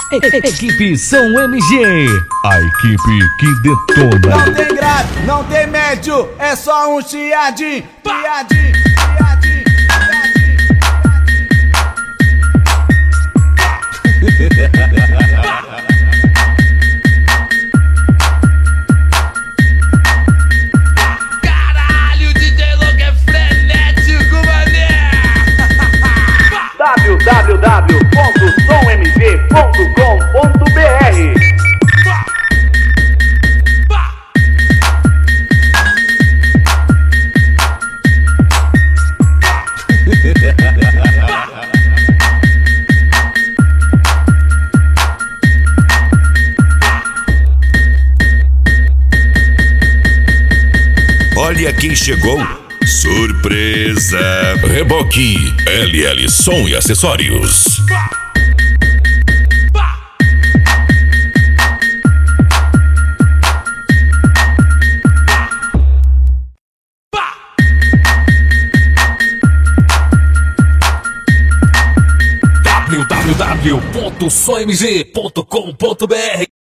Equipe Som MG, a equipe que detona. Não tem grave, não tem médio, é só um chiadinho, chiadinho, Caralho, DJ Louco é frenético, mané. www.sommg.com.br. Olha quem chegou. Surpresa! Reboque LL Som e Acessórios. www.sommg.com.br